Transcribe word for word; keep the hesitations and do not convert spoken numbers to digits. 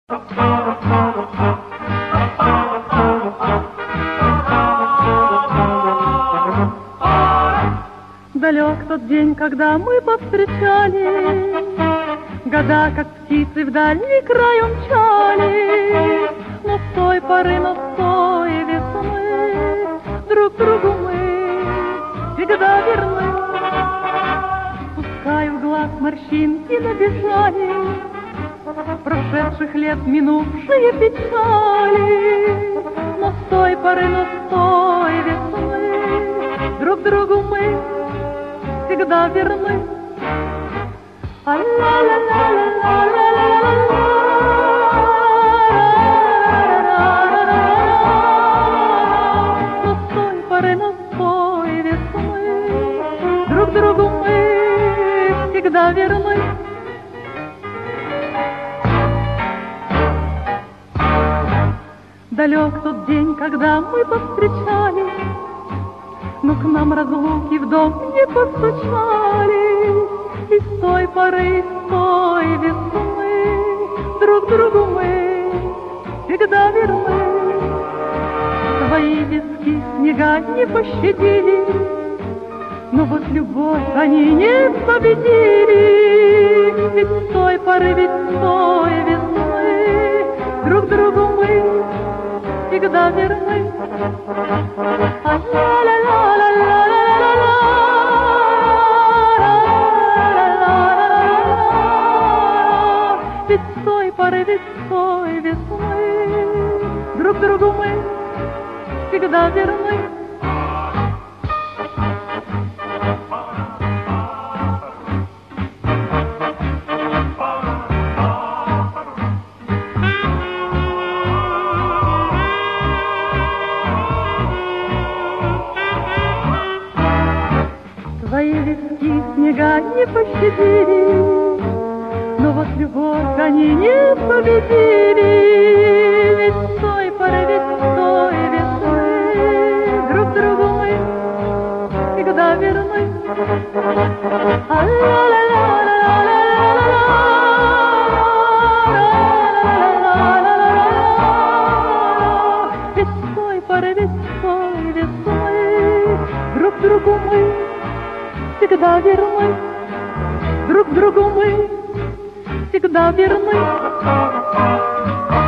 Далек тот день, когда мы повстречались, года, как птицы, в дальний край умчались. Но с той поры, но с той весны друг другу мы всегда верны. Пускай в глаз морщинки набежали, прошедших лет минувшие печали. Но с той поры, но с той весны друг другу мы всегда верны. Но с той поры, но с той весны друг другу мы всегда верны. Далек тот день, когда мы повстречались, но к нам разлуки в дом не постучались. И с той поры, с той весны друг другу мы всегда верны. Твои виски снега не пощадили, но вот любовь они не победили. Ведь с той поры, ведь с той весны друг другу мы всегда верны. Ведь с той поры, ведь с той весны друг другу мы всегда верны. Твои виски снега не пощадили, но вот любовь они не победили. Ведь с той поры, ведь с той весны друг другу мы всегда верны. Ведь с той поры, ведь с той весны друг другу мы всегда верны. Друг другу мы всегда верны.